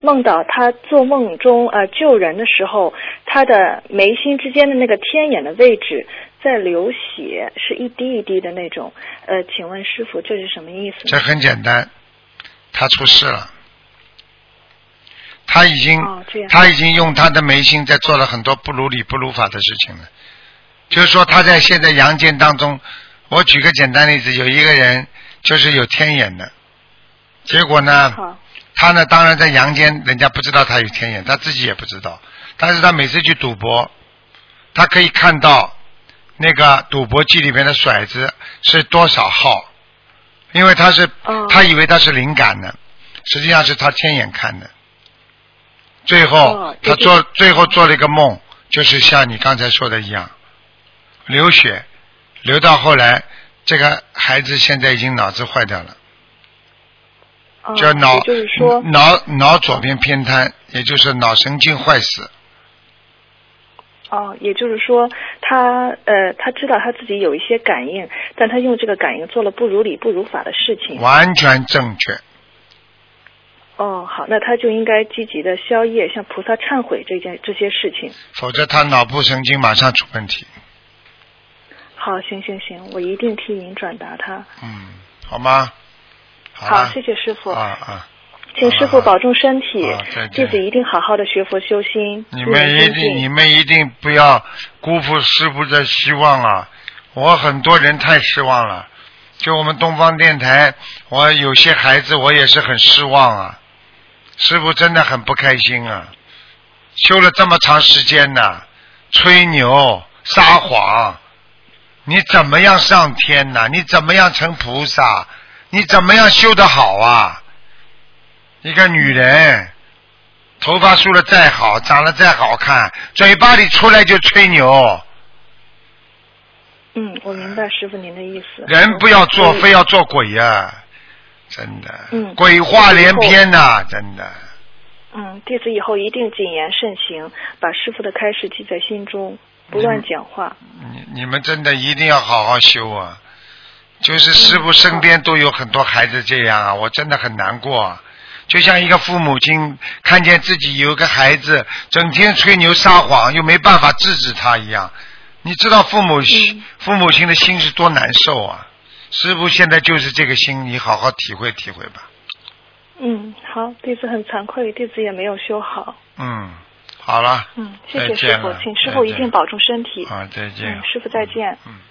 梦到他做梦中救人的时候，他的眉心之间的那个天眼的位置在流血，是一滴一滴的那种。请问师父，这是什么意思呢？ 这很简单，他出事了。他已经用他的眉心在做了很多不如理不如法的事情了。就是说他在现在阳间当中，我举个简单例子，有一个人就是有天眼的，结果呢，他呢当然在阳间人家不知道他有天眼，他自己也不知道，但是他每次去赌博，他可以看到那个赌博机里面的骰子是多少号，因为他以为他是灵感的，实际上是他天眼看的。最后最后做了一个梦，就是像你刚才说的一样，流血，流到后来，这个孩子现在已经脑子坏掉了，叫脑左边偏瘫，也就是脑神经坏死。 也就是说他知道他自己有一些感应，但他用这个感应做了不如理不如法的事情。 完全正确。 好，那他就应该积极的消业，向菩萨忏悔这些事情。 否则他脑部神经马上出问题。 好，行，我一定替您转达他。 好吗？ 好，谢谢师父。请师好父保重身体， 弟子一定好好的学佛修心。 你们一定不要辜负师父的希望啊！我很多人太失望了，就我们东方电台，我有些孩子我也是很失望啊。师父真的很不开心啊，修了这么长时间呢，吹牛撒谎，你怎么样上天呢？你怎么样成菩萨？你怎么样修得好啊？一个女人头发梳得再好，长得再好看，嘴巴里出来就吹牛。 我明白师父您的意思。 人不要做，非要做鬼呀，真的。鬼话连篇呐，真的。 弟子以后一定谨言慎行，把师父的开示记在心中，不乱讲话。 你们真的一定要好好修啊！就是师父身边都有很多孩子这样啊，我真的很难过啊。就像一个父母亲看见自己有个孩子整天吹牛撒谎，又没办法制止他一样，你知道父母亲的心是多难受啊！师父现在就是这个心，你好好体会体会吧。 好，弟子很惭愧，弟子也没有修好。 好了。 谢谢师父，请师父一定保重身体。 再见。 师父再见。